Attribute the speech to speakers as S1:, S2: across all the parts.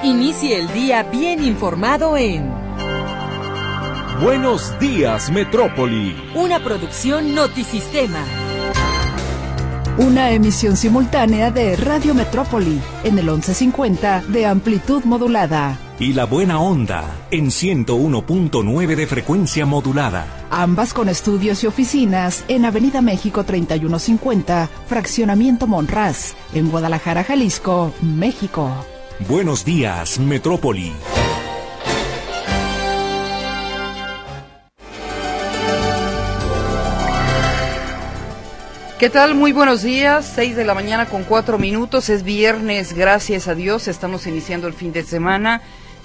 S1: Inicie el día bien informado en
S2: Buenos Días, Metrópoli.
S1: Una producción Notisistema.
S3: Una emisión simultánea de Radio Metrópoli en el 1150 de amplitud modulada.
S2: Y La Buena Onda en 101.9 de frecuencia modulada.
S3: Ambas con estudios y oficinas en Avenida México 3150, Fraccionamiento Monraz, en Guadalajara, Jalisco, México.
S2: Buenos días, Metrópoli.
S4: ¿Qué tal? Muy buenos días, 6 de la mañana con 4 minutos, es viernes, gracias a Dios, estamos iniciando el fin de semana,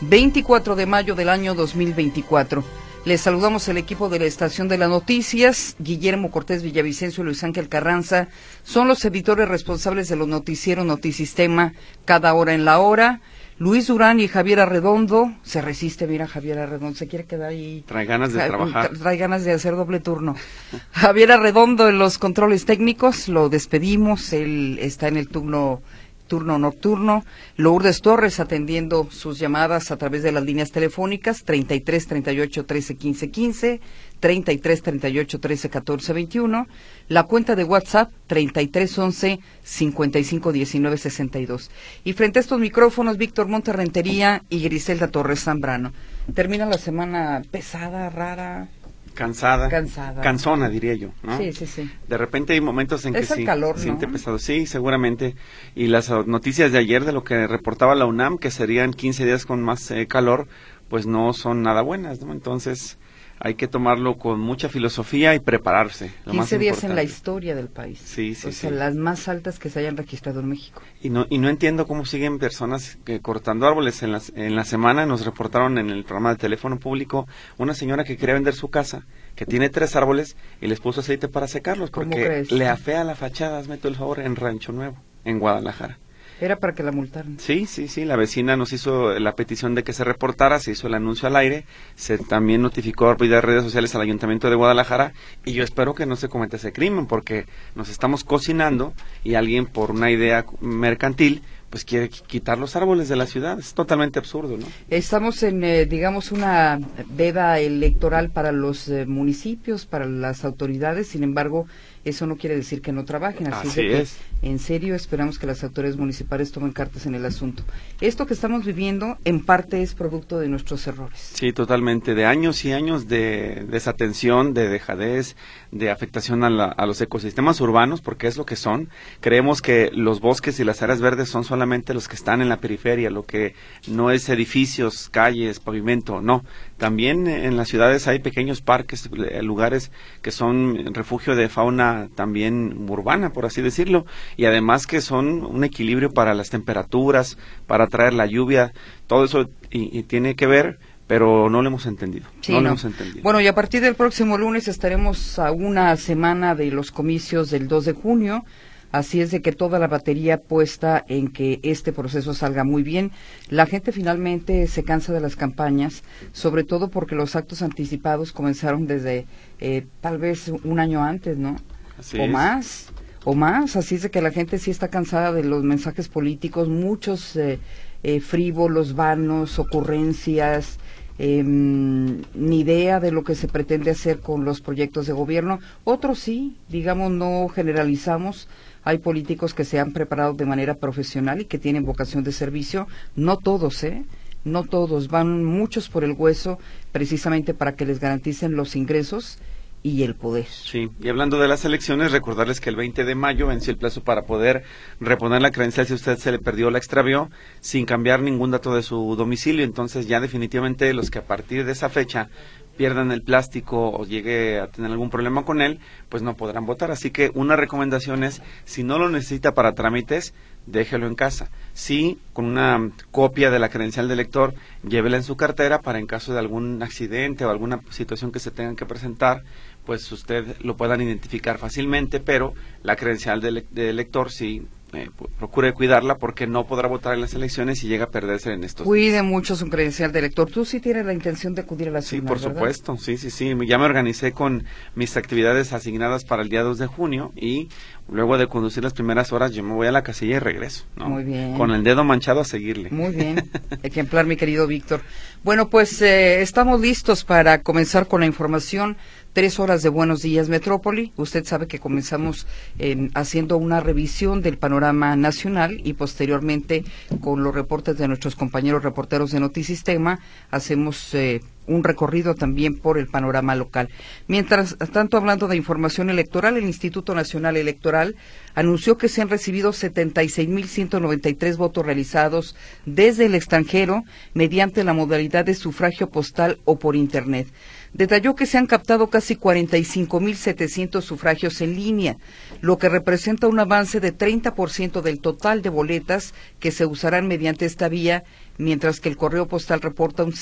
S4: 24 de mayo del año 2024. Les saludamos el equipo de la Estación de las Noticias, Guillermo Cortés Villavicencio y Luis Ángel Carranza, son los editores responsables de los noticieros Notisistema, cada hora en la hora. Luis Durán y Javier Arredondo, se resiste, mira Javier Arredondo, se quiere quedar ahí.
S5: Trae ganas de trabajar.
S4: Trae ganas de hacer doble turno. Javier Arredondo en los controles técnicos, lo despedimos, él está en el turno nocturno. Lourdes Torres atendiendo sus llamadas a través de las líneas telefónicas 33 38 13 15 15, 33 38 13 14 21, la cuenta de WhatsApp 33 11 55 19 62. Y frente a estos micrófonos, Víctor Monterrentería y Griselda Torres Zambrano. Termina la semana pesada, rara.
S5: Cansada. Cansona, diría yo, ¿no?
S4: Sí, sí, sí.
S5: De repente hay momentos en que
S4: sí, calor,
S5: se siente
S4: ¿no?
S5: pesado. Sí, seguramente. Y las noticias de ayer de lo que reportaba la UNAM, que serían 15 días con más calor, pues no son nada buenas, ¿no? Entonces hay que tomarlo con mucha filosofía y prepararse.
S4: 15 días en la historia del país.
S5: Sí, sí,
S4: o sea, las más altas que se hayan registrado en México.
S5: Y no entiendo cómo siguen personas cortando árboles. En la semana nos reportaron en el programa de teléfono público una señora que quería vender su casa, que tiene 3 árboles y les puso aceite para secarlos porque le afea la fachada, hazme tú el favor, en Rancho Nuevo, en Guadalajara.
S4: Era para que la multaran.
S5: Sí, la vecina nos hizo la petición de que se reportara, se hizo el anuncio al aire, se también notificó vía redes sociales al Ayuntamiento de Guadalajara y yo espero que no se cometa ese crimen porque nos estamos cocinando y alguien por una idea mercantil pues quiere quitar los árboles de la ciudad. Es totalmente absurdo, ¿no? Estamos
S4: en, digamos, una veda electoral para los municipios, para las autoridades, sin embargo, eso no quiere decir que no trabajen. Así es. En serio, esperamos que las autoridades municipales tomen cartas en el asunto. Esto que estamos viviendo, en parte, es producto de nuestros errores.
S5: Sí, totalmente. De años y años de desatención, de dejadez, de afectación a los ecosistemas urbanos, porque es lo que son. Creemos que los bosques y las áreas verdes son solamente los que están en la periferia, lo que no es edificios, calles, pavimento, no. También en las ciudades hay pequeños parques, lugares que son refugio de fauna también urbana, por así decirlo, y además que son un equilibrio para las temperaturas, para atraer la lluvia, todo eso y tiene que ver, pero no lo hemos entendido.
S4: Sí, no lo hemos entendido. Bueno, y a partir del próximo lunes estaremos a una semana de los comicios del 2 de junio, así es de que toda la batería puesta en que este proceso salga muy bien. La gente finalmente se cansa de las campañas, sobre todo porque los actos anticipados comenzaron desde tal vez un año antes, ¿no?
S5: Así
S4: o
S5: es.
S4: más, así es de que la gente sí está cansada de los mensajes políticos, muchos frívolos, vanos, ocurrencias, ni idea de lo que se pretende hacer con los proyectos de gobierno. Otros sí, digamos, no generalizamos. Hay políticos que se han preparado de manera profesional y que tienen vocación de servicio. No todos, no todos. Van muchos por el hueso precisamente para que les garanticen los ingresos y el poder.
S5: Sí, y hablando de las elecciones, recordarles que el 20 de mayo venció el plazo para poder reponer la credencial si usted se le perdió o la extravió, sin cambiar ningún dato de su domicilio. Entonces ya definitivamente los que a partir de esa fecha pierdan el plástico o llegue a tener algún problema con él, pues no podrán votar. Así que una recomendación es, si no lo necesita para trámites, déjelo en casa. Sí, con una copia de la credencial de elector, llévela en su cartera para en caso de algún accidente o alguna situación que se tengan que presentar, pues usted lo puedan identificar fácilmente, pero la credencial de elector sí procure cuidarla porque no podrá votar en las elecciones y llega a perderse en estos
S4: Cuide
S5: días.
S4: mucho su credencial de elector. Tú sí tienes la intención de acudir a las
S5: Sí,
S4: urnas,
S5: por
S4: ¿verdad?
S5: supuesto, sí, ya me organicé con mis actividades asignadas para el día 2 de junio y luego de conducir las primeras horas yo me voy a la casilla y regreso, ¿no?
S4: Muy bien.
S5: Con el dedo manchado a seguirle.
S4: Muy bien, ejemplar, mi querido Víctor. Bueno, pues estamos listos para comenzar con la información. 3 horas de Buenos Días Metrópoli. Usted sabe que comenzamos haciendo una revisión del panorama nacional y posteriormente con los reportes de nuestros compañeros reporteros de Notisistema hacemos un recorrido también por el panorama local. Mientras tanto, hablando de información electoral, el Instituto Nacional Electoral anunció que se han recibido 76.193 votos realizados desde el extranjero mediante la modalidad de sufragio postal o por Internet. Detalló que se han captado casi 45.700 sufragios en línea, lo que representa un avance de 30% del total de boletas que se usarán mediante esta vía, mientras que el correo postal reporta un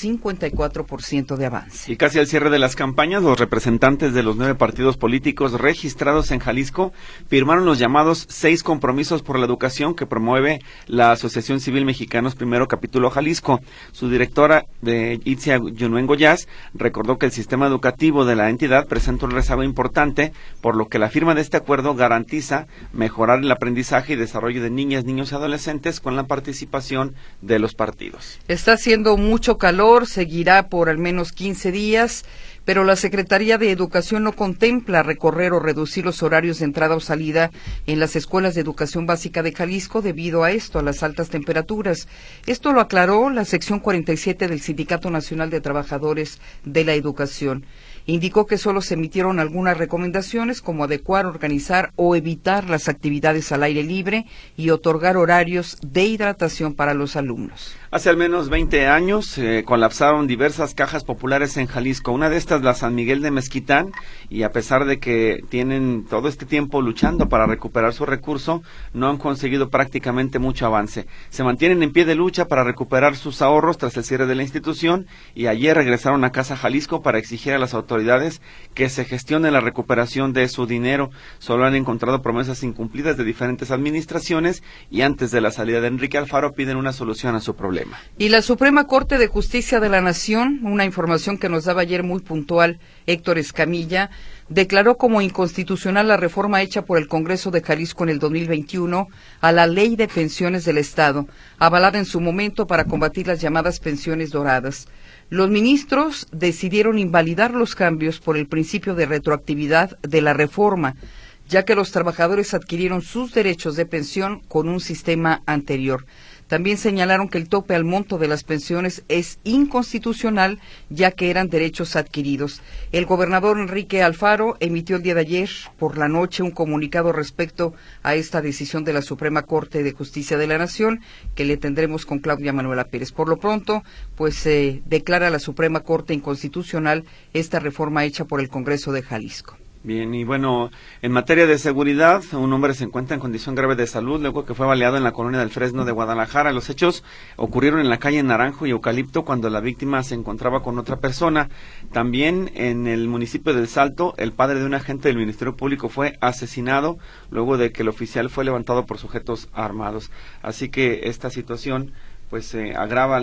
S4: 54% de avance.
S5: Y casi al cierre de las campañas, los representantes de los 9 partidos políticos registrados en Jalisco firmaron los llamados 6 compromisos por la educación que promueve la Asociación Civil Mexicanos Primero Capítulo Jalisco. Su directora, Itzia Yunuen Goyaz, recordó que el sistema educativo de la entidad presenta un rezago importante, por lo que la firma de este acuerdo garantiza mejorar el aprendizaje y desarrollo de niñas, niños y adolescentes con la participación de los partidos.
S4: Está haciendo mucho calor, seguirá por al menos 15 días, pero la Secretaría de Educación no contempla recorrer o reducir los horarios de entrada o salida en las escuelas de educación básica de Jalisco debido a esto, a las altas temperaturas. Esto lo aclaró la sección 47 del Sindicato Nacional de Trabajadores de la Educación. Indicó que solo se emitieron algunas recomendaciones como adecuar, organizar o evitar las actividades al aire libre y otorgar horarios de hidratación para los alumnos.
S5: Hace al menos 20 años colapsaron diversas cajas populares en Jalisco, una de estas la San Miguel de Mezquitán, y a pesar de que tienen todo este tiempo luchando para recuperar su recurso, no han conseguido prácticamente mucho avance. Se mantienen en pie de lucha para recuperar sus ahorros tras el cierre de la institución y ayer regresaron a Casa Jalisco para exigir a las autoridades que se gestione la recuperación de su dinero. Solo han encontrado promesas incumplidas de diferentes administraciones y antes de la salida de Enrique Alfaro piden una solución a su problema.
S4: Y la Suprema Corte de Justicia de la Nación, una información que nos daba ayer muy puntual Héctor Escamilla, declaró como inconstitucional la reforma hecha por el Congreso de Jalisco en el 2021 a la Ley de Pensiones del Estado, avalada en su momento para combatir las llamadas pensiones doradas. Los ministros decidieron invalidar los cambios por el principio de retroactividad de la reforma, ya que los trabajadores adquirieron sus derechos de pensión con un sistema anterior. También señalaron que el tope al monto de las pensiones es inconstitucional, ya que eran derechos adquiridos. El gobernador Enrique Alfaro emitió el día de ayer por la noche un comunicado respecto a esta decisión de la Suprema Corte de Justicia de la Nación, que le tendremos con Claudia Manuela Pérez. Por lo pronto, pues declara la Suprema Corte inconstitucional esta reforma hecha por el Congreso de Jalisco.
S5: Bien, y bueno, en materia de seguridad, un hombre se encuentra en condición grave de salud luego que fue baleado en la colonia del Fresno de Guadalajara. Los hechos ocurrieron en la calle Naranjo y Eucalipto cuando la víctima se encontraba con otra persona. También en el municipio del Salto, el padre de un agente del Ministerio Público fue asesinado luego de que el oficial fue levantado por sujetos armados. Así que esta situación pues agrava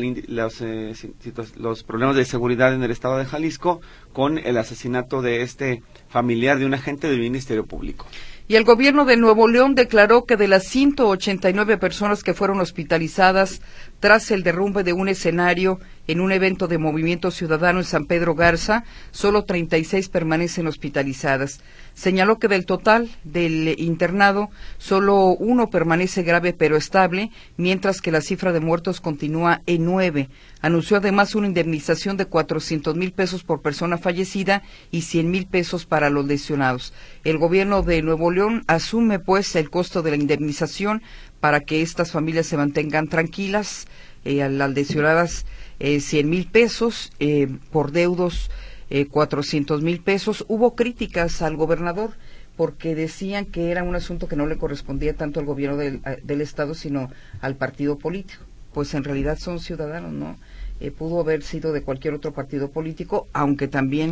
S5: los problemas de seguridad en el estado de Jalisco con el asesinato de este familiar de un agente del Ministerio Público.
S4: Y el gobierno de Nuevo León declaró que de las 189 personas que fueron hospitalizadas tras el derrumbe de un escenario en un evento de Movimiento Ciudadano en San Pedro Garza, solo 36 permanecen hospitalizadas. Señaló que del total del internado, solo 1 permanece grave pero estable, mientras que la cifra de muertos continúa en 9. Anunció además una indemnización de 400,000 pesos por persona fallecida y 100,000 pesos para los lesionados. El gobierno de Nuevo León asume pues el costo de la indemnización para que estas familias se mantengan tranquilas. A las lesionadas 100,000 pesos, por deudos 400,000 pesos. Hubo críticas al gobernador porque decían que era un asunto que no le correspondía tanto al gobierno del estado sino al partido político. Pues en realidad son ciudadanos, ¿no? Pudo haber sido de cualquier otro partido político, aunque también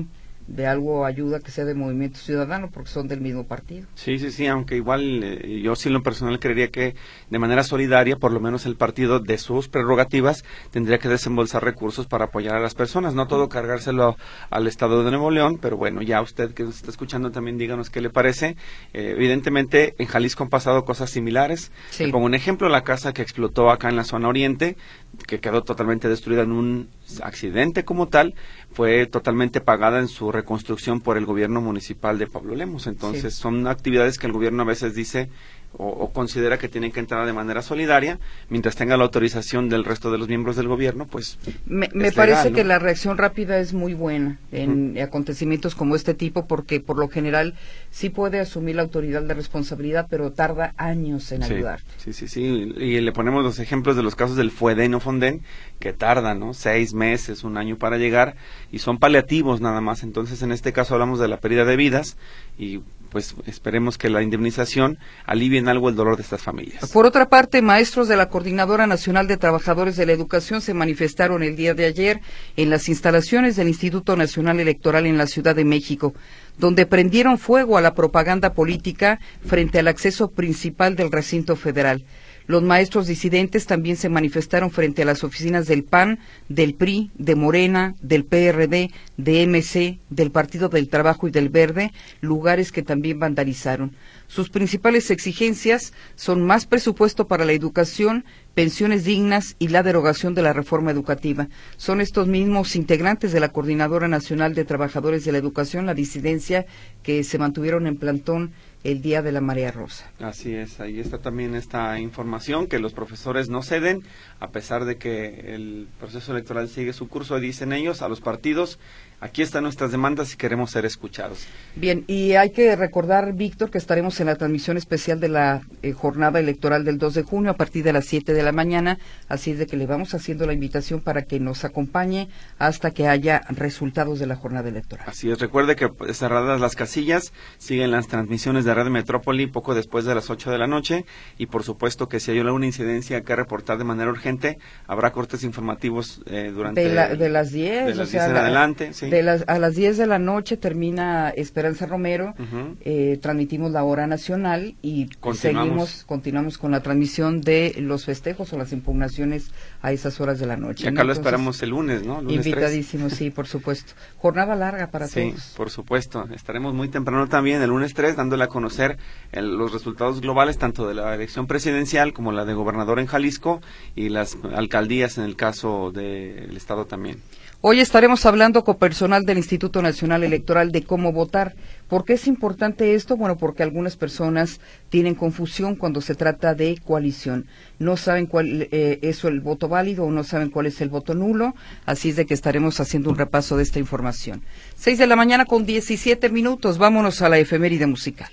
S4: de algo ayuda que sea de Movimiento Ciudadano, porque son del mismo partido.
S5: Sí, aunque igual yo sí en lo personal creería que de manera solidaria, por lo menos el partido de sus prerrogativas tendría que desembolsar recursos para apoyar a las personas, no todo cargárselo al Estado de Nuevo León, pero bueno, ya usted que nos está escuchando también díganos qué le parece. Evidentemente en Jalisco han pasado cosas similares,
S4: Sí.
S5: como un ejemplo la casa que explotó acá en la zona oriente, que quedó totalmente destruida en un accidente como tal, fue totalmente pagada en su reconstrucción por el gobierno municipal de Pablo Lemos. Entonces son actividades que el gobierno a veces dice o considera que tienen que entrar de manera solidaria, mientras tenga la autorización del resto de los miembros del gobierno, pues
S4: Me
S5: es
S4: parece
S5: legal, ¿no?
S4: que la reacción rápida es muy buena en acontecimientos como este tipo, porque por lo general sí puede asumir la autoridad de responsabilidad, pero tarda años en ayudar.
S5: Sí, y le ponemos los ejemplos de los casos del Fueden o Fonden, que tardan, ¿no? 6 meses, 1 año para llegar, y son paliativos nada más. Entonces en este caso hablamos de la pérdida de vidas, y pues esperemos que la indemnización alivie en algo el dolor de estas familias.
S4: Por otra parte, maestros de la Coordinadora Nacional de Trabajadores de la Educación se manifestaron el día de ayer en las instalaciones del Instituto Nacional Electoral en la Ciudad de México, donde prendieron fuego a la propaganda política frente al acceso principal del recinto federal. Los maestros disidentes también se manifestaron frente a las oficinas del PAN, del PRI, de Morena, del PRD, de MC, del Partido del Trabajo y del Verde, lugares que también vandalizaron. Sus principales exigencias son más presupuesto para la educación, pensiones dignas y la derogación de la reforma educativa. Son estos mismos integrantes de la Coordinadora Nacional de Trabajadores de la Educación, la disidencia, que se mantuvieron en plantón el día de la Marea Rosa.
S5: Así es, ahí está también esta información, que los profesores no ceden, a pesar de que el proceso electoral sigue su curso, dicen ellos, a los partidos. Aquí están nuestras demandas y queremos ser escuchados.
S4: Bien, y hay que recordar, Víctor, que estaremos en la transmisión especial de la jornada electoral del 2 de junio a partir de las 7 de la mañana, así es de que le vamos haciendo la invitación para que nos acompañe hasta que haya resultados de la jornada electoral.
S5: Así es, recuerde que cerradas las casillas, siguen las transmisiones de Red Metrópoli poco después de las 8 de la noche, y por supuesto que si hay alguna incidencia que reportar de manera urgente, habrá cortes informativos durante...
S4: De las 10,
S5: de las
S4: o sea,
S5: 10 en adelante, sí.
S4: A las 10 de la noche termina Esperanza Romero, transmitimos la hora nacional y continuamos con la transmisión de los festejos o las impugnaciones a esas horas de la noche.
S5: Y acá lo esperamos el lunes, ¿no? Lunes
S4: invitadísimo, 3. Sí, por supuesto. Jornada larga para todos.
S5: Sí, por supuesto. Estaremos muy temprano también el lunes 3 dándole a conocer los resultados globales tanto de la elección presidencial como la de gobernador en Jalisco y las alcaldías en el caso del estado también.
S4: Hoy estaremos hablando con personal del Instituto Nacional Electoral de cómo votar. ¿Por qué es importante esto? Bueno, porque algunas personas tienen confusión cuando se trata de coalición. No saben cuál es el voto válido o no saben cuál es el voto nulo. Así es de que estaremos haciendo un repaso de esta información. 6 de la mañana con 17 minutos. Vámonos a la efeméride musical.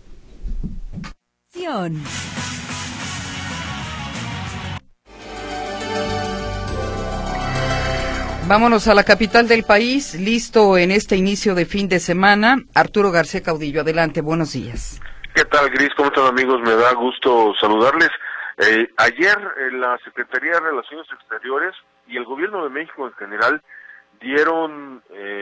S4: Vámonos a la capital del país, listo en este inicio de fin de semana. Arturo García Caudillo, adelante, buenos días.
S6: ¿Qué tal, Gris? ¿Cómo están, amigos? Me da gusto saludarles. Ayer la Secretaría de Relaciones Exteriores y el Gobierno de México en general dieron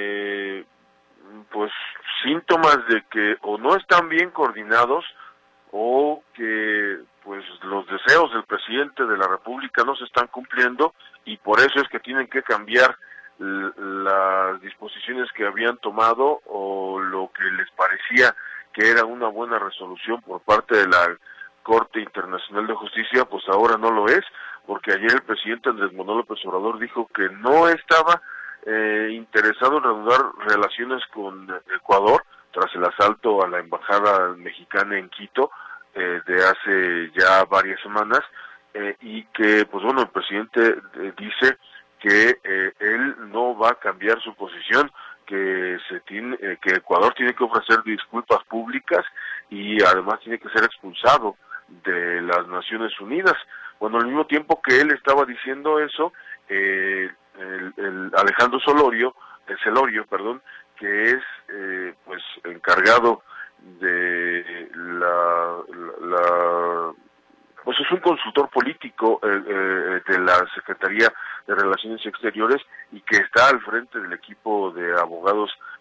S6: pues síntomas de que o no están bien coordinados o que pues los deseos del presidente de la República no se están cumpliendo, y por eso es que tienen que cambiar las disposiciones que habían tomado o lo que les parecía que era una buena resolución por parte de la Corte Internacional de Justicia, pues ahora no lo es, porque ayer el presidente Andrés Manuel López Obrador dijo que no estaba interesado en reanudar relaciones con Ecuador tras el asalto a la embajada mexicana en Quito de hace ya varias semanas, y que, pues bueno, el presidente dice que él no va a cambiar su posición, que Ecuador tiene que ofrecer disculpas públicas y además tiene que ser expulsado de las Naciones Unidas. Bueno, al mismo tiempo que él estaba diciendo eso, el Alejandro Celorio, que es pues encargado de pues es un consultor político de la Secretaría de Relaciones Exteriores y que está al frente del equipo de abogados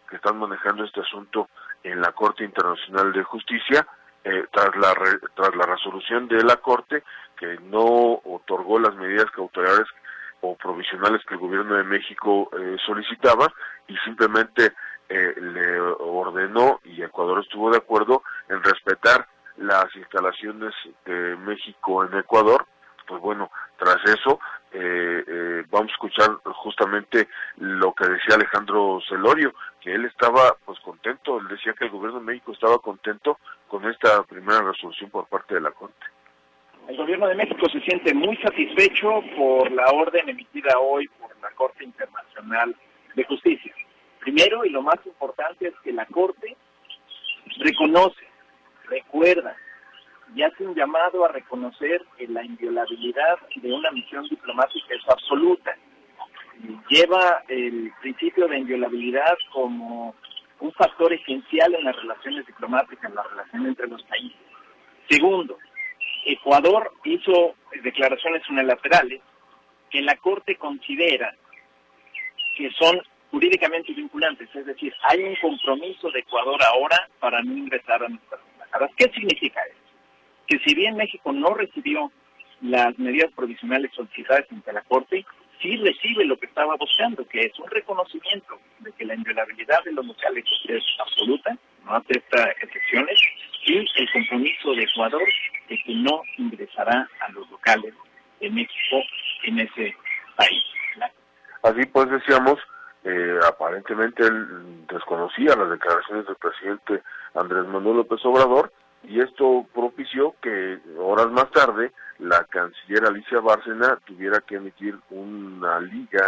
S6: que están manejando este asunto en la Corte Internacional de Justicia, tras la resolución de la Corte que no otorgó las medidas cautelares o provisionales que el gobierno de México solicitaba, y simplemente le ordenó, y Ecuador estuvo de acuerdo en respetar las instalaciones de México en Ecuador. Pues bueno, tras eso vamos a escuchar justamente lo que decía Alejandro Celorio, que él estaba pues contento. Él decía que el gobierno de México estaba contento con esta primera resolución por parte de la Corte.
S7: El gobierno de México se siente muy satisfecho por la orden emitida hoy por la Corte Internacional de Justicia. Primero, y lo más importante, es que la Corte reconoce, recuerda y hace un llamado a reconocer que la inviolabilidad de una misión diplomática es absoluta. Lleva el principio de inviolabilidad como un factor esencial en las relaciones diplomáticas, en la relación entre los países. Segundo, Ecuador hizo declaraciones unilaterales que la Corte considera que son jurídicamente vinculantes, es decir, hay un compromiso de Ecuador ahora para no ingresar a nuestras embajadas. ¿Qué significa eso? Que si bien México no recibió las medidas provisionales solicitadas ante la Corte, sí recibe lo que estaba buscando, que es un reconocimiento de que la inviolabilidad de los locales es absoluta, no acepta excepciones, y el compromiso de Ecuador de que no ingresará a los locales de México en ese país.
S6: Así pues decíamos, aparentemente él desconocía las declaraciones del presidente Andrés Manuel López Obrador, y esto propició que horas más tarde la canciller Alicia Bárcena tuviera que emitir una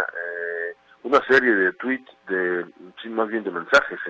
S6: una serie de tweets, más bien de mensajes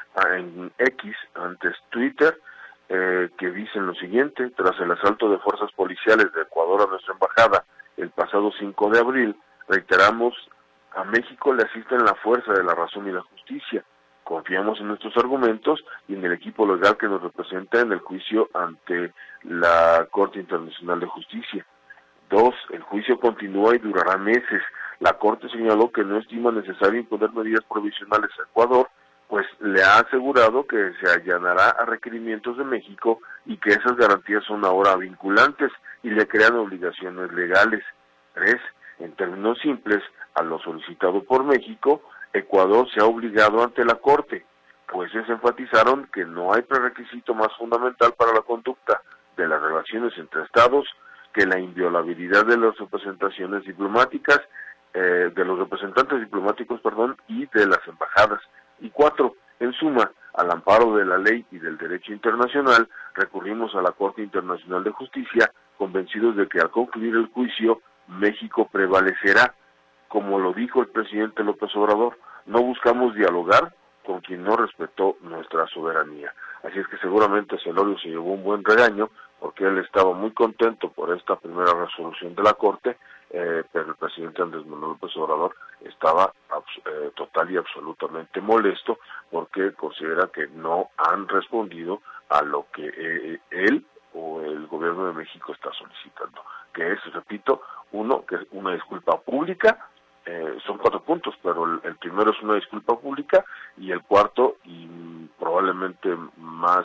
S6: en X, antes Twitter, que dicen lo siguiente: tras el asalto de fuerzas policiales de Ecuador a nuestra embajada el pasado 5 de abril, reiteramos, a México le asisten la fuerza de la razón y la justicia. Confiamos en nuestros argumentos y en el equipo legal que nos representa en el juicio ante la Corte Internacional de Justicia. 2. El juicio continúa y durará meses. La Corte señaló que no estima necesario imponer medidas provisionales a Ecuador, pues le ha asegurado que se allanará a requerimientos de México y que esas garantías son ahora vinculantes y le crean obligaciones legales. 3. En términos simples, a lo solicitado por México, Ecuador se ha obligado ante la Corte, pues se enfatizaron que no hay prerequisito más fundamental para la conducta de las relaciones entre Estados que la inviolabilidad de las representaciones diplomáticas, de los representantes diplomáticos, y de las embajadas. Y 4, en suma, al amparo de la ley y del derecho internacional, recurrimos a la Corte Internacional de Justicia, convencidos de que al concluir el juicio, México prevalecerá. Como lo dijo el presidente López Obrador, no buscamos dialogar con quien no respetó nuestra soberanía. Así es que seguramente Celorio se llevó un buen regaño, porque él estaba muy contento por esta primera resolución de la Corte, pero el presidente Andrés Manuel López Obrador estaba total y absolutamente molesto, porque considera que no han respondido a lo que él o el gobierno de México está solicitando, que es, repito, que es una disculpa pública. Son 4 puntos, pero el primero es una disculpa pública, y el cuarto, y probablemente más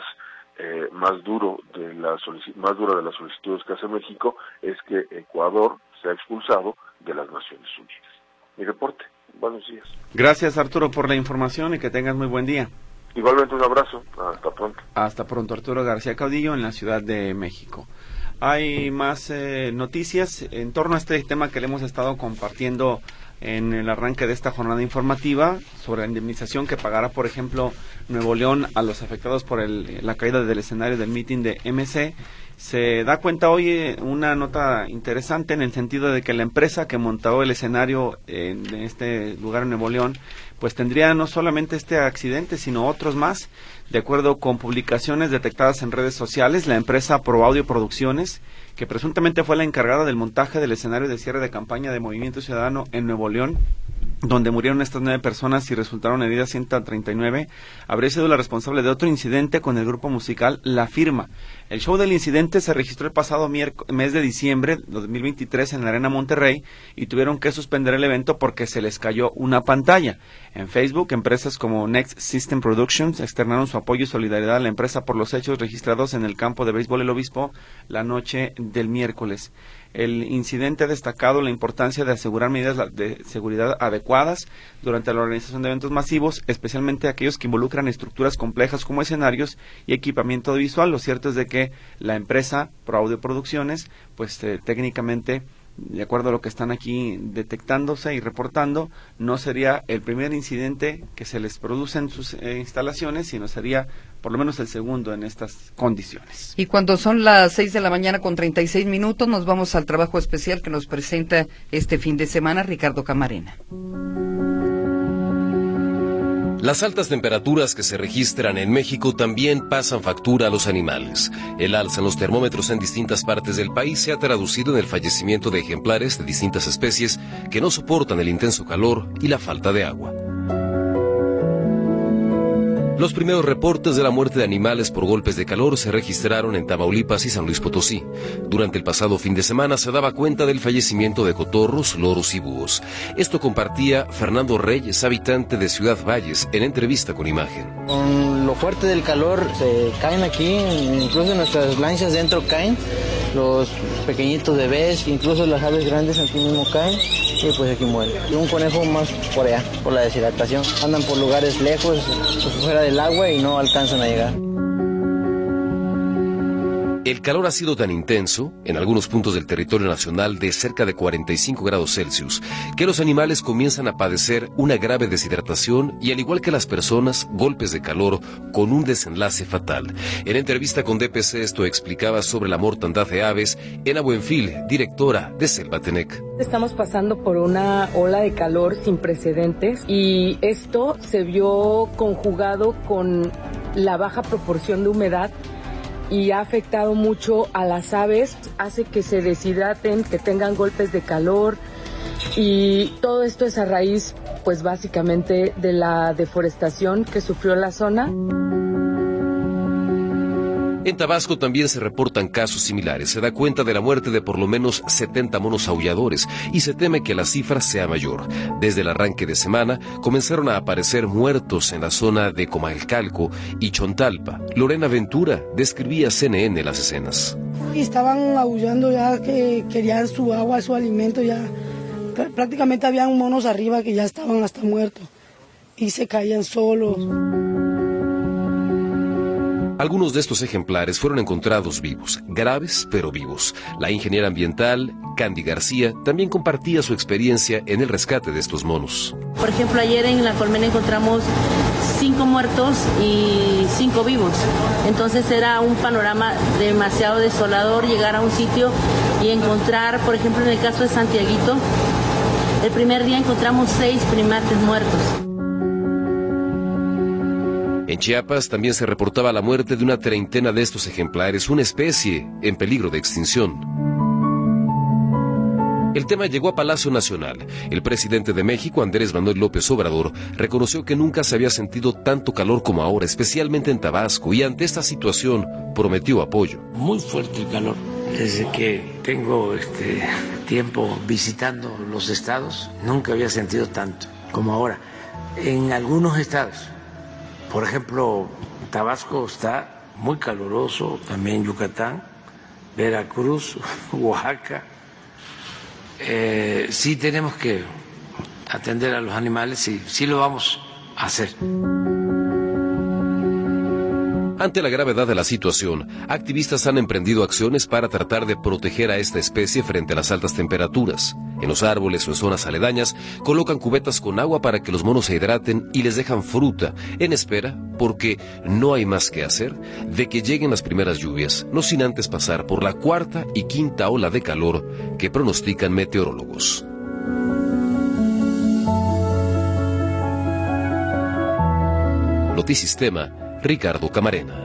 S6: dura de las solicitudes que hace México, es que Ecuador sea expulsado de las Naciones Unidas. Mi reporte. Buenos días.
S5: Gracias, Arturo, por la información y que tengas muy buen día.
S6: Igualmente, un abrazo. Hasta pronto.
S5: Hasta pronto, Arturo García Caudillo, en la Ciudad de México. Hay más noticias en torno a este tema que le hemos estado compartiendo en el arranque de esta jornada informativa sobre la indemnización que pagará, por ejemplo, Nuevo León a los afectados por la caída del escenario del mitin de MC. Se da cuenta hoy una nota interesante en el sentido de que la empresa que montó el escenario en este lugar en Nuevo León, pues tendría no solamente este accidente, sino otros más. De acuerdo con publicaciones detectadas en redes sociales, la empresa Pro Audio Producciones, que presuntamente fue la encargada del montaje del escenario de cierre de campaña de Movimiento Ciudadano en Nuevo León, donde murieron estas 9 personas y resultaron heridas 139, habría sido la responsable de otro incidente con el grupo musical La Firma. El show del incidente se registró el pasado mes de diciembre de 2023 en la Arena Monterrey y tuvieron que suspender el evento porque se les cayó una pantalla. En Facebook, empresas como Next System Productions externaron su apoyo y solidaridad a la empresa por los hechos registrados en el campo de béisbol El Obispo la noche del miércoles. El incidente ha destacado la importancia de asegurar medidas de seguridad adecuadas durante la organización de eventos masivos, especialmente aquellos que involucran estructuras complejas como escenarios y equipamiento visual. Lo cierto es de que la empresa Pro Audio Producciones, pues técnicamente, de acuerdo a lo que están aquí detectándose y reportando, no sería el primer incidente que se les produce en sus instalaciones, sino sería por lo menos el segundo en estas condiciones.
S4: Y cuando son las 6:36 nos vamos al trabajo especial que nos presenta este fin de semana Ricardo Camarena.
S8: Las altas temperaturas que se registran en México también pasan factura a los animales. El alza en los termómetros en distintas partes del país se ha traducido en el fallecimiento de ejemplares de distintas especies que no soportan el intenso calor y la falta de agua. Los primeros reportes de la muerte de animales por golpes de calor se registraron en Tamaulipas y San Luis Potosí. Durante el pasado fin de semana se daba cuenta del fallecimiento de cotorros, loros y búhos. Esto compartía Fernando Reyes, habitante de Ciudad Valles, en entrevista con Imagen.
S9: Con lo fuerte del calor se caen aquí, incluso nuestras lanchas dentro caen, los pequeñitos bebés, incluso las aves grandes aquí mismo caen y pues aquí mueren. Y un conejo más por allá, por la deshidratación. Andan por lugares lejos, pues fuera del agua y no alcanzan a llegar.
S8: El calor ha sido tan intenso, en algunos puntos del territorio nacional de cerca de 45 grados Celsius, que los animales comienzan a padecer una grave deshidratación y, al igual que las personas, golpes de calor con un desenlace fatal. En entrevista con DPC esto explicaba sobre la mortandad de aves Ena Buenfil, directora de Selvatenec.
S10: Estamos pasando por una ola de calor sin precedentes y esto se vio conjugado con la baja proporción de humedad y ha afectado mucho a las aves, hace que se deshidraten, que tengan golpes de calor y todo esto es a raíz, pues básicamente, de la deforestación que sufrió la zona.
S8: En Tabasco también se reportan casos similares. Se da cuenta de la muerte de por lo menos 70 monos aulladores y se teme que la cifra sea mayor. Desde el arranque de semana comenzaron a aparecer muertos en la zona de Comalcalco y Chontalpa. Lorena Ventura describía a CNN las escenas.
S11: Y estaban aullando ya que querían su agua, su alimento ya. Prácticamente habían monos arriba que ya estaban hasta muertos y se caían solos.
S8: Algunos de estos ejemplares fueron encontrados vivos, graves pero vivos. La ingeniera ambiental, Candy García, también compartía su experiencia en el rescate de estos monos.
S12: Por ejemplo, ayer en la colmena encontramos 5 muertos y 5 vivos. Entonces era un panorama demasiado desolador llegar a un sitio y encontrar, por ejemplo, en el caso de Santiaguito, el primer día encontramos 6 primates muertos.
S8: En Chiapas también se reportaba la muerte de una treintena de estos ejemplares, una especie en peligro de extinción. El tema llegó a Palacio Nacional. El presidente de México, Andrés Manuel López Obrador, reconoció que nunca se había sentido tanto calor como ahora, especialmente en Tabasco, y ante esta situación prometió apoyo.
S13: Muy fuerte el calor. Desde que tengo tiempo visitando los estados, nunca había sentido tanto como ahora. En algunos estados, por ejemplo, Tabasco está muy caluroso, también Yucatán, Veracruz, Oaxaca. Sí tenemos que atender a los animales y sí lo vamos a hacer.
S8: Ante la gravedad de la situación, activistas han emprendido acciones para tratar de proteger a esta especie frente a las altas temperaturas. En los árboles o en zonas aledañas, colocan cubetas con agua para que los monos se hidraten y les dejan fruta, en espera, porque no hay más que hacer, de que lleguen las primeras lluvias, no sin antes pasar por la 4ª y 5ª ola de calor que pronostican meteorólogos. Notisistema, Ricardo Camarena.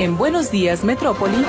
S1: En Buenos Días, Metrópoli.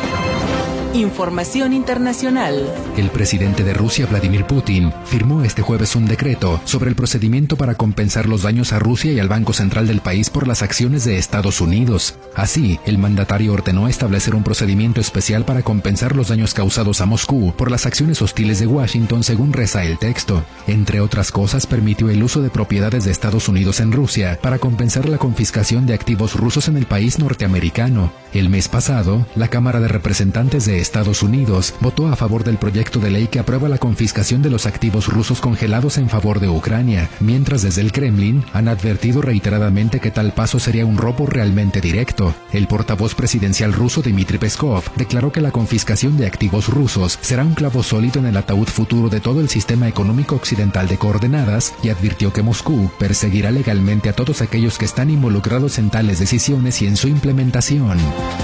S1: Información internacional.
S14: El presidente de Rusia, Vladimir Putin, firmó este jueves un decreto sobre el procedimiento para compensar los daños a Rusia y al Banco Central del país por las acciones de Estados Unidos. Así, el mandatario ordenó establecer un procedimiento especial para compensar los daños causados a Moscú por las acciones hostiles de Washington, según reza el texto. Entre otras cosas, permitió el uso de propiedades de Estados Unidos en Rusia para compensar la confiscación de activos rusos en el país norteamericano. El mes pasado, la Cámara de Representantes de Estados Unidos votó a favor del proyecto de ley que aprueba la confiscación de los activos rusos congelados en favor de Ucrania, mientras desde el Kremlin han advertido reiteradamente que tal paso sería un robo realmente directo. El portavoz presidencial ruso Dmitry Peskov declaró que la confiscación de activos rusos será un clavo sólido en el ataúd futuro de todo el sistema económico occidental de coordenadas y advirtió que Moscú perseguirá legalmente a todos aquellos que están involucrados en tales decisiones y en su implementación.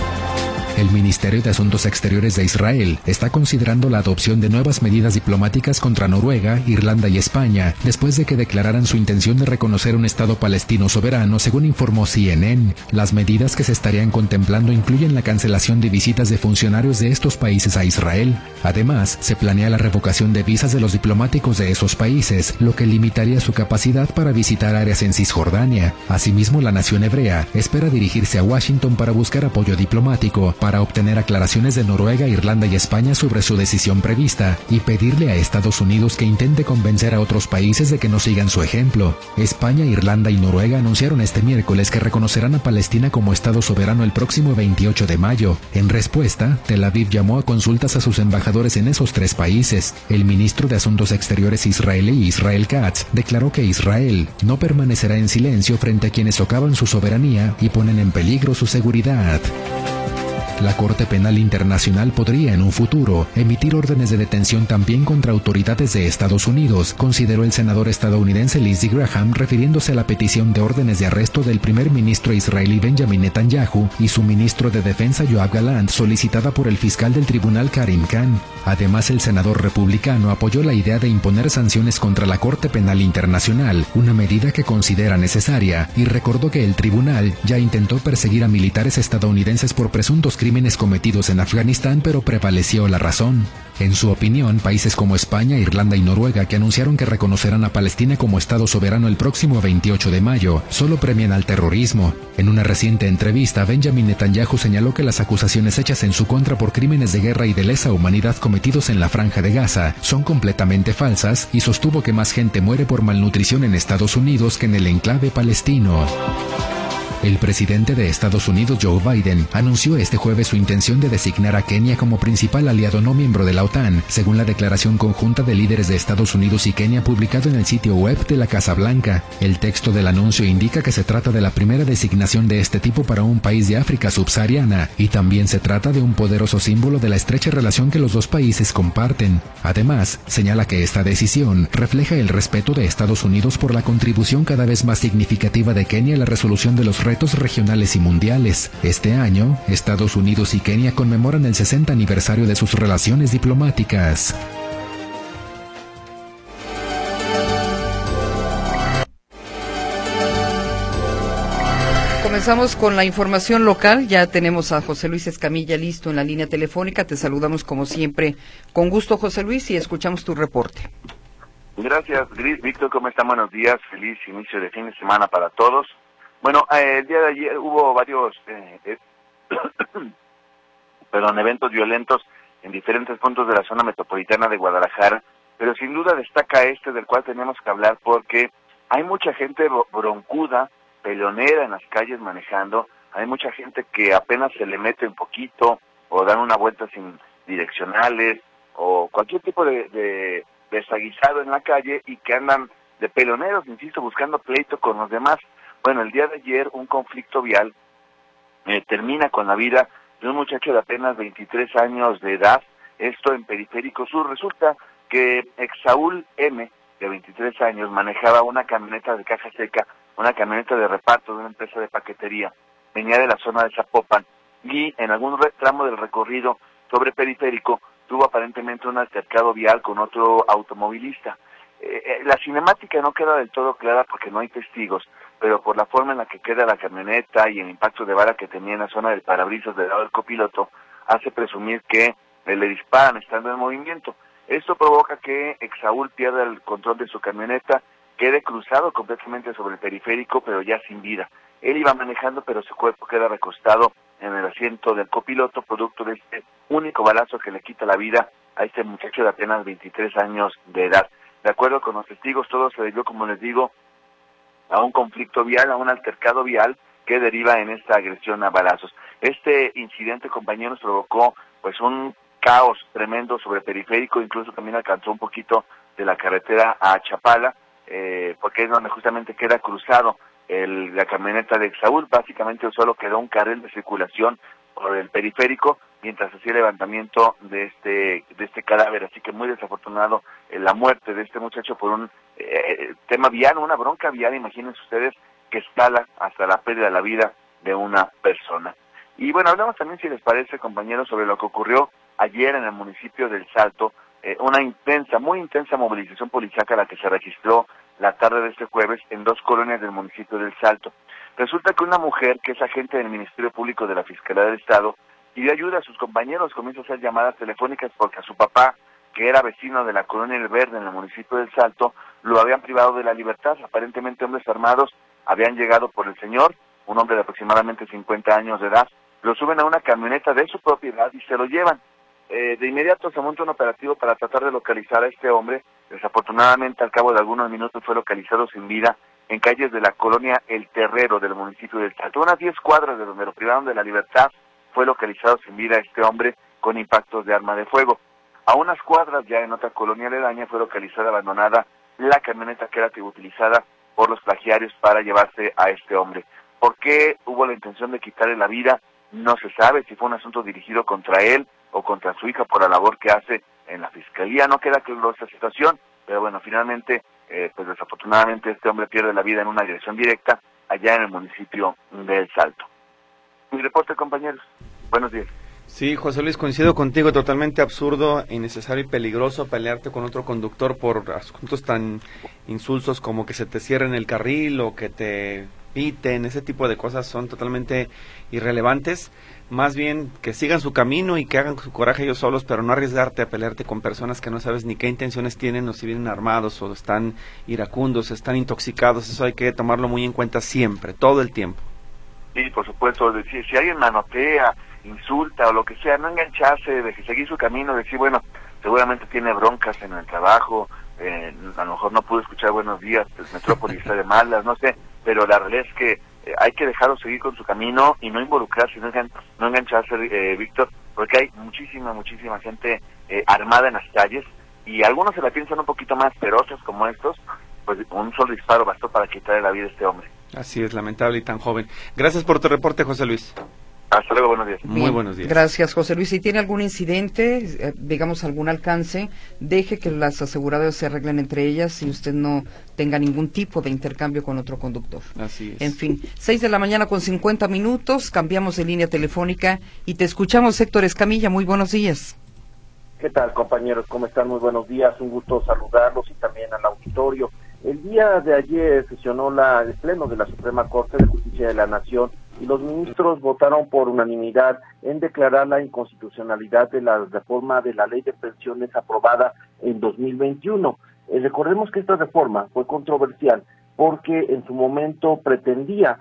S14: El Ministerio de Asuntos Exteriores de Israel está considerando la adopción de nuevas medidas diplomáticas contra Noruega, Irlanda y España, después de que declararan su intención de reconocer un Estado palestino soberano, según informó CNN. Las medidas que se estarían contemplando incluyen la cancelación de visitas de funcionarios de estos países a Israel. Además, se planea la revocación de visas de los diplomáticos de esos países, lo que limitaría su capacidad para visitar áreas en Cisjordania. Asimismo, la nación hebrea espera dirigirse a Washington para buscar apoyo diplomático, para obtener aclaraciones de Noruega, Irlanda y España sobre su decisión prevista y pedirle a Estados Unidos que intente convencer a otros países de que no sigan su ejemplo. España, Irlanda y Noruega anunciaron este miércoles que reconocerán a Palestina como Estado soberano el próximo 28 de mayo. En respuesta, Tel Aviv llamó a consultas a sus embajadores en esos tres países. El ministro de Asuntos Exteriores israelí, Israel Katz, declaró que Israel no permanecerá en silencio frente a quienes socavan su soberanía y ponen en peligro su seguridad. La Corte Penal Internacional podría en un futuro emitir órdenes de detención también contra autoridades de Estados Unidos, consideró el senador estadounidense Lindsey Graham, refiriéndose a la petición de órdenes de arresto del primer ministro israelí Benjamin Netanyahu y su ministro de Defensa Yoav Gallant, solicitada por el fiscal del tribunal Karim Khan. Además, el senador republicano apoyó la idea de imponer sanciones contra la Corte Penal Internacional, una medida que considera necesaria, y recordó que el tribunal ya intentó perseguir a militares estadounidenses por presuntos crímenes cometidos en Afganistán, pero prevaleció la razón. En su opinión, países como España, Irlanda y Noruega, que anunciaron que reconocerán a Palestina como Estado soberano el próximo 28 de mayo, solo premian al terrorismo. En una reciente entrevista, Benjamin Netanyahu señaló que las acusaciones hechas en su contra por crímenes de guerra y de lesa humanidad cometidos en la Franja de Gaza son completamente falsas y sostuvo que más gente muere por malnutrición en Estados Unidos que en el enclave palestino. El presidente de Estados Unidos, Joe Biden, anunció este jueves su intención de designar a Kenia como principal aliado no miembro de la OTAN, según la declaración conjunta de líderes de Estados Unidos y Kenia publicado en el sitio web de la Casa Blanca. El texto del anuncio indica que se trata de la primera designación de este tipo para un país de África subsahariana, y también se trata de un poderoso símbolo de la estrecha relación que los dos países comparten. Además, señala que esta decisión refleja el respeto de Estados Unidos por la contribución cada vez más significativa de Kenia a la resolución de los retos regionales y mundiales. Este año, Estados Unidos y Kenia conmemoran el 60 aniversario de sus relaciones diplomáticas.
S4: Comenzamos con la información local. Ya tenemos a José Luis Escamilla listo en la línea telefónica. Te saludamos como siempre con gusto, José Luis, y escuchamos tu reporte.
S15: Gracias, Gris. Víctor, ¿cómo están? Buenos días. Feliz inicio de fin de semana para todos. Bueno, el día de ayer hubo varios eventos violentos en diferentes puntos de la zona metropolitana de Guadalajara, pero sin duda destaca este del cual tenemos que hablar porque hay mucha gente broncuda, peleonera en las calles manejando, hay mucha gente que apenas se le mete un poquito o dan una vuelta sin direccionales o cualquier tipo de desaguisado en la calle y que andan de peleoneros, insisto, buscando pleito con los demás. Bueno, el día de ayer un conflicto vial termina con la vida de un muchacho de apenas 23 años de edad, esto en Periférico Sur. Resulta que Exaúl M, de 23 años, manejaba una camioneta de caja seca, una camioneta de reparto de una empresa de paquetería, venía de la zona de Zapopan y en algún tramo del recorrido sobre Periférico tuvo aparentemente un altercado vial con otro automovilista. La cinemática no queda del todo clara porque no hay testigos, pero por la forma en la que queda la camioneta y el impacto de bala que tenía en la zona del parabrisas del lado del copiloto, hace presumir que le disparan estando en movimiento. Esto provoca que Exaúl pierda el control de su camioneta, quede cruzado completamente sobre el periférico, pero ya sin vida. Él iba manejando, pero su cuerpo queda recostado en el asiento del copiloto, producto de este único balazo que le quita la vida a este muchacho de apenas 23 años de edad. De acuerdo con los testigos, todo se debió, como les digo, a un conflicto vial, a un altercado vial que deriva en esta agresión a balazos. Este incidente, compañeros, provocó pues un caos tremendo sobre el periférico, incluso también alcanzó un poquito de la carretera a Chapala, porque es donde justamente queda cruzado la camioneta de Exaúl. Básicamente solo quedó un carril de circulación por el periférico mientras hacía el levantamiento de este cadáver, así que muy desafortunado la muerte de este muchacho por un tema vial, una bronca vial, imagínense ustedes, que escala hasta la pérdida de la vida de una persona. Y bueno, hablamos también, si les parece, compañeros, sobre lo que ocurrió ayer en el municipio del Salto, una muy intensa movilización policíaca la que se registró la tarde de este jueves en 2 colonias del municipio del Salto. Resulta que una mujer que es agente del Ministerio Público de la Fiscalía del Estado pidió ayuda a sus compañeros, comienza a hacer llamadas telefónicas porque a su papá, que era vecino de la colonia El Verde en el municipio del Salto, lo habían privado de la libertad. Aparentemente hombres armados habían llegado por el señor, un hombre de aproximadamente 50 años de edad, lo suben a una camioneta de su propiedad y se lo llevan. De inmediato se monta un operativo para tratar de localizar a este hombre. Desafortunadamente, al cabo de algunos minutos fue localizado sin vida en calles de la colonia El Terrero del municipio del Salto. Unas 10 cuadras de donde lo privaron de la libertad, fue localizado sin vida este hombre con impactos de arma de fuego. A unas cuadras, ya en otra colonia aledaña, fue localizada abandonada la camioneta que era utilizada por los plagiarios para llevarse a este hombre. ¿Por qué hubo la intención de quitarle la vida? No se sabe si fue un asunto dirigido contra él o contra su hija por la labor que hace en la fiscalía. No queda claro esta situación, pero bueno, finalmente, pues desafortunadamente este hombre pierde la vida en una agresión directa allá en el municipio del Salto. Mi reporte, compañeros. Buenos días.
S5: Sí, José Luis, coincido contigo, totalmente absurdo, innecesario y peligroso pelearte con otro conductor por asuntos tan insulsos como que se te cierren el carril o que te piten. Ese tipo de cosas son totalmente irrelevantes. Más bien que sigan su camino y que hagan su coraje ellos solos, pero no arriesgarte a pelearte con personas que no sabes ni qué intenciones tienen, o si vienen armados o están iracundos, están intoxicados. Eso hay que tomarlo muy en cuenta siempre, todo el tiempo.
S15: Sí, por supuesto, decir, si alguien manotea, insulta o lo que sea, no engancharse, de seguir su camino, decir, bueno, seguramente tiene broncas en el trabajo, a lo mejor no pudo escuchar buenos días, el Metrópolis está de malas, no sé, pero la realidad es que hay que dejarlo seguir con su camino y no involucrarse, no engancharse, Víctor, porque hay muchísima gente armada en las calles y algunos se la piensan un poquito más feroces como estos, pues un solo disparo bastó para quitarle la vida a este hombre.
S5: Así es, lamentable y tan joven. Gracias por tu reporte, José Luis.
S15: Hasta luego, buenos días.
S5: Muy buenos días.
S4: Gracias, José Luis. Si tiene algún incidente, digamos algún alcance, deje que las aseguradoras se arreglen entre ellas y usted no tenga ningún tipo de intercambio con otro conductor.
S5: Así es.
S4: En fin, 6:50 a.m, cambiamos de línea telefónica y te escuchamos, Héctor Escamilla. Muy buenos días.
S16: ¿Qué tal, compañeros? ¿Cómo están? Muy buenos días. Un gusto saludarlos y también al auditorio. El día de ayer sesionó el Pleno de la Suprema Corte de Justicia de la Nación y los ministros votaron por unanimidad en declarar la inconstitucionalidad de la reforma de la Ley de Pensiones aprobada en 2021. Recordemos que esta reforma fue controversial porque en su momento pretendía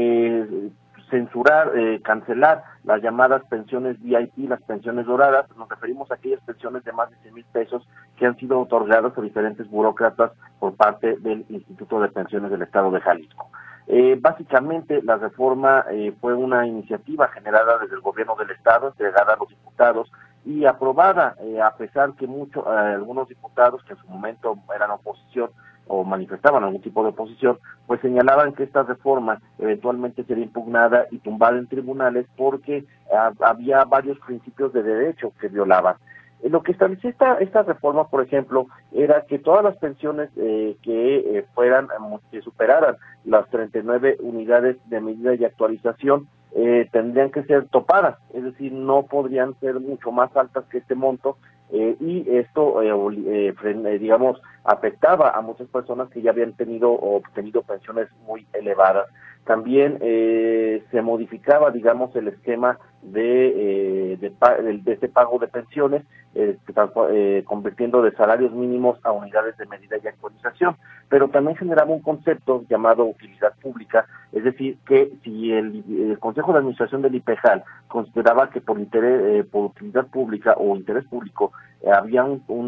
S16: censurar, cancelar las llamadas pensiones VIP, las pensiones doradas. Nos referimos a aquellas pensiones de más de 100,000 pesos que han sido otorgadas a diferentes burócratas por parte del Instituto de Pensiones del Estado de Jalisco. Básicamente la reforma fue una iniciativa generada desde el gobierno del Estado, entregada a los diputados y aprobada, a pesar que algunos diputados que en su momento eran oposición o manifestaban algún tipo de oposición, pues señalaban que esta reforma eventualmente sería impugnada y tumbada en tribunales porque había varios principios de derecho que violaban. Lo que establecía esta reforma, por ejemplo, era que todas las pensiones que superaran las 39 unidades de medida y actualización tendrían que ser topadas, es decir, no podrían ser mucho más altas que este monto y esto, digamos, afectaba a muchas personas que ya habían tenido o obtenido pensiones muy elevadas. También se modificaba, digamos, el esquema de este pago de pensiones, convirtiendo de salarios mínimos a unidades de medida y actualización, pero también generaba un concepto llamado utilidad pública, es decir, que si el Consejo de Administración del IPEJAL consideraba que por utilidad pública o interés público había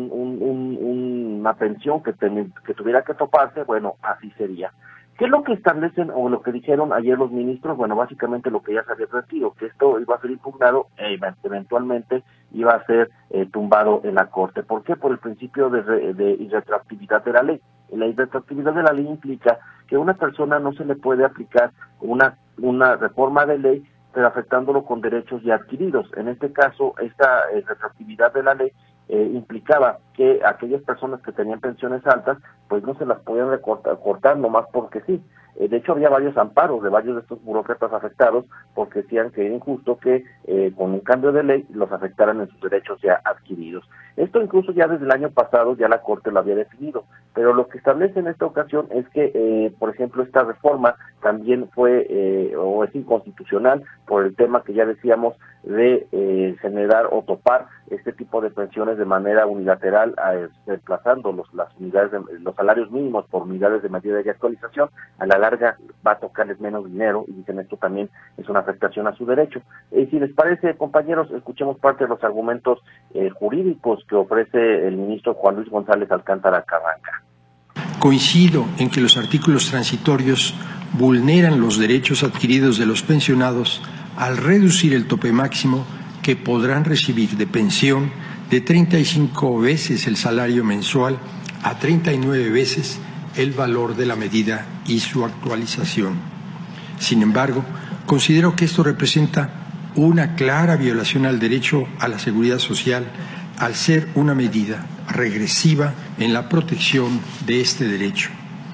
S16: una pensión que tuviera que toparse, bueno, así sería. ¿Qué es lo que establecen o lo que dijeron ayer los ministros? Bueno, básicamente lo que ya se había advertido, que esto iba a ser impugnado e eventualmente iba a ser tumbado en la Corte. ¿Por qué? Por el principio de irretroactividad de la ley. La irretroactividad de la ley implica que a una persona no se le puede aplicar una reforma de ley, pero afectándolo con derechos ya adquiridos. En este caso, esta retroactividad de la ley implicaba que aquellas personas que tenían pensiones altas, pues no se las podían cortar nomás porque sí. De hecho, había varios amparos de varios de estos burócratas afectados porque decían que era injusto que con un cambio de ley los afectaran en sus derechos ya adquiridos. Esto incluso ya desde el año pasado ya la Corte lo había definido, pero lo que establece en esta ocasión es que, por ejemplo, esta reforma también fue o es inconstitucional por el tema que ya decíamos de generar o topar este tipo de pensiones de manera unilateral, desplazando los salarios mínimos por unidades de medida y actualización. A la larga va a tocarles menos dinero y dicen esto también es una afectación a su derecho. Si les parece, compañeros, escuchemos parte de los argumentos jurídicos que ofrece el ministro Juan Luis González Alcántara Carranca.
S17: Coincido en que los artículos transitorios vulneran los derechos adquiridos de los pensionados al reducir el tope máximo que podrán recibir de pensión de 35 veces el salario mensual a 39 veces el valor de la medida y su actualización. Sin embargo, considero que esto representa una clara violación al derecho a la seguridad social al ser una medida regresiva en la protección de este derecho.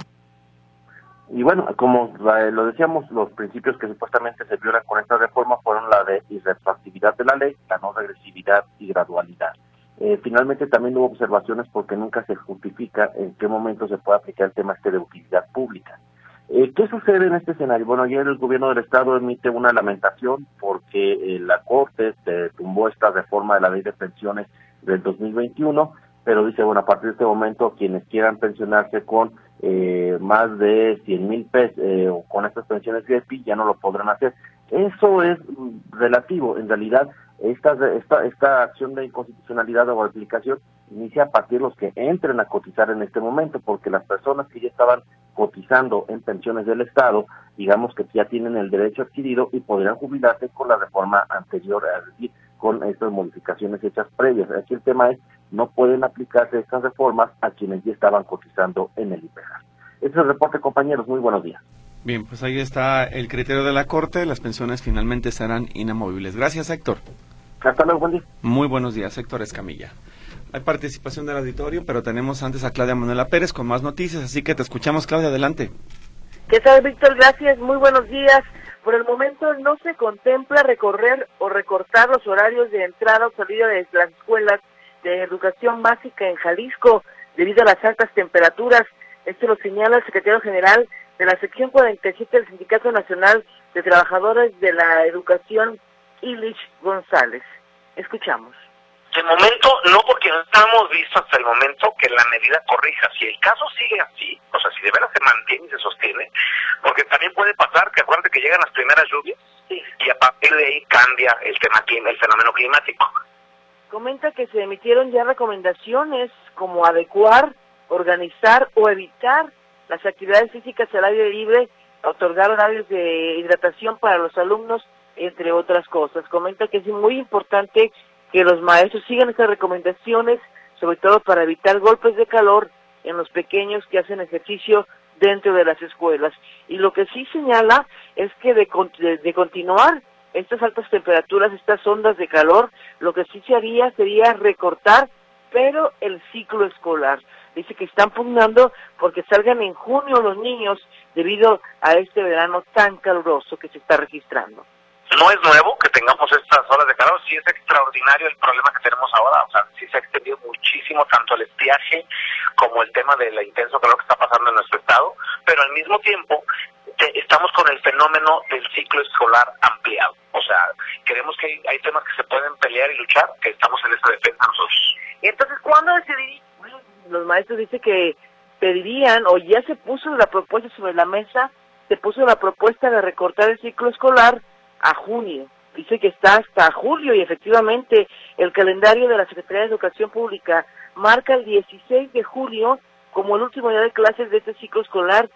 S16: Y bueno, como lo decíamos, los principios que supuestamente se violan con esta reforma fueron la de irretroactividad de la ley, la no regresividad y gradualidad. Finalmente también hubo observaciones porque nunca se justifica en qué momento se puede aplicar el tema de utilidad pública. ¿Qué sucede en este escenario? Bueno, ayer el gobierno del Estado emite una lamentación porque la Corte tumbó esta reforma de la ley de pensiones del 2021, pero dice, bueno, a partir de este momento quienes quieran pensionarse con más de 100,000 pesos o con estas pensiones GEPI ya no lo podrán hacer. Eso es relativo. En realidad, esta acción de inconstitucionalidad o aplicación inicia a partir de los que entren a cotizar en este momento, porque las personas que ya estaban cotizando en pensiones del Estado, digamos que ya tienen el derecho adquirido y podrían jubilarse con la reforma anterior, es decir, con estas modificaciones hechas previas. Aquí el tema es, no pueden aplicarse estas reformas a quienes ya estaban cotizando en el IPEJAL. Este es el reporte, compañeros. Muy buenos días.
S5: Bien, pues ahí está el criterio de la Corte. Las pensiones finalmente serán inamovibles. Gracias, Héctor.
S16: Hasta luego, buen día.
S5: Muy buenos días, Héctor Escamilla. Hay participación del auditorio, pero tenemos antes a Claudia Manuela Pérez con más noticias, así que te escuchamos, Claudia, adelante.
S18: ¿Qué tal, Víctor? Gracias, muy buenos días. Por el momento no se contempla recorrer o recortar los horarios de entrada o salida de las escuelas de educación básica en Jalisco debido a las altas temperaturas. Esto lo señala el secretario general de la sección 47 del Sindicato Nacional de Trabajadores de la Educación, Ilich González. Escuchamos.
S19: De momento, no, porque no hemos visto hasta el momento que la medida corrija. Si el caso sigue así, o sea, si de veras se mantiene y se sostiene, porque también puede pasar que acuérdate que llegan las primeras lluvias y a partir de ahí cambia el fenómeno climático.
S18: Comenta que se emitieron ya recomendaciones como adecuar, organizar o evitar las actividades físicas al aire libre, otorgar horarios de hidratación para los alumnos, entre otras cosas. Comenta que es muy importante que los maestros sigan estas recomendaciones, sobre todo para evitar golpes de calor en los pequeños que hacen ejercicio dentro de las escuelas. Y lo que sí señala es que de continuar estas altas temperaturas, estas ondas de calor, lo que sí se haría sería recortar, pero el ciclo escolar. Dice que están pugnando porque salgan en junio los niños debido a este verano tan caluroso que se está registrando.
S19: no es nuevo que tengamos estas olas de calor, sí es extraordinario el problema que tenemos ahora, o sea, sí se ha extendido muchísimo tanto el estiaje como el tema del intenso calor que está pasando en nuestro estado, pero al mismo tiempo estamos con el fenómeno del ciclo escolar ampliado, o sea, creemos que hay temas que se pueden pelear y luchar, que estamos en esa defensa nosotros.
S18: Entonces, ¿cuándo decidirían? Los maestros dicen que pedirían, o ya se puso la propuesta sobre la mesa, se puso la propuesta de recortar el ciclo escolar a junio. Dice que está hasta julio y efectivamente el calendario de la Secretaría de Educación Pública marca el 16 de julio como el último día de clases de este ciclo escolar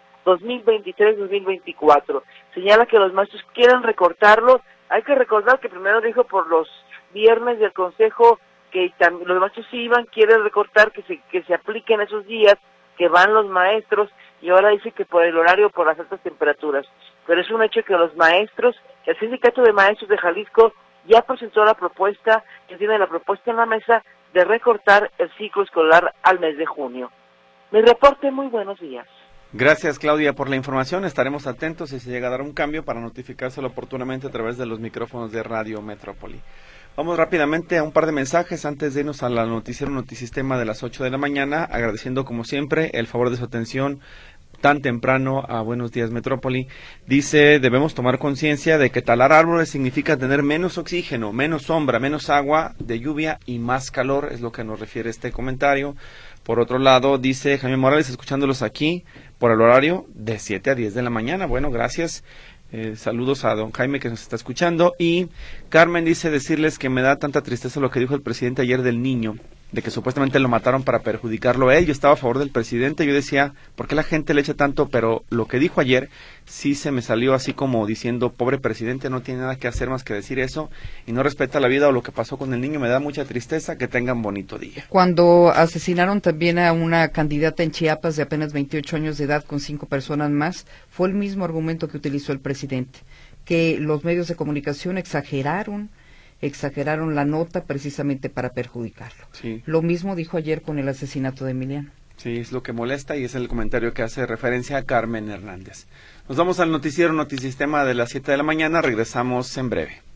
S18: 2023-2024. Señala que los maestros quieren recortarlo. Hay que recordar que primero dijo por los viernes del Consejo que los maestros sí iban, quiere recortar que se apliquen esos días que van los maestros, y ahora dice que por el horario, por las altas temperaturas. Pero es un hecho que los maestros, el Sindicato de Maestros de Jalisco ya presentó la propuesta, que tiene la propuesta en la mesa de recortar el ciclo escolar al mes de junio. Mi reporte, muy buenos días.
S5: Gracias, Claudia, por la información. Estaremos atentos si se llega a dar un cambio para notificárselo oportunamente a través de los micrófonos de Radio Metrópoli. Vamos rápidamente a un par de mensajes antes de irnos a la noticiero Notisistema de las 8 de la mañana, agradeciendo como siempre el favor de su atención tan temprano a Buenos Días Metrópoli. Dice, debemos tomar conciencia de que talar árboles significa tener menos oxígeno, menos sombra, menos agua de lluvia y más calor, es lo que nos refiere este comentario. Por otro lado, dice Jaime Morales, escuchándolos aquí por el horario de 7 a 10 de la mañana. Bueno, gracias. Saludos a don Jaime que nos está escuchando. Y Carmen dice decirles que me da tanta tristeza lo que dijo el presidente ayer del niño, de que supuestamente lo mataron para perjudicarlo a él. Yo estaba a favor del presidente, yo decía, ¿por qué la gente le echa tanto? Pero lo que dijo ayer sí se me salió así como diciendo, pobre presidente, no tiene nada que hacer más que decir eso y no respeta la vida o lo que pasó con el niño. Me da mucha tristeza. Que tengan bonito día.
S4: Cuando asesinaron también a una candidata en Chiapas de apenas 28 años de edad con 5 personas más, fue el mismo argumento que utilizó el presidente, que los medios de comunicación exageraron la nota precisamente para perjudicarlo.
S5: Sí.
S4: Lo mismo dijo ayer con el asesinato de Emiliano.
S5: Sí, es lo que molesta y es el comentario que hace referencia a Carmen Hernández. Nos vamos al noticiero Notisistema de las 7 de la mañana, regresamos en breve.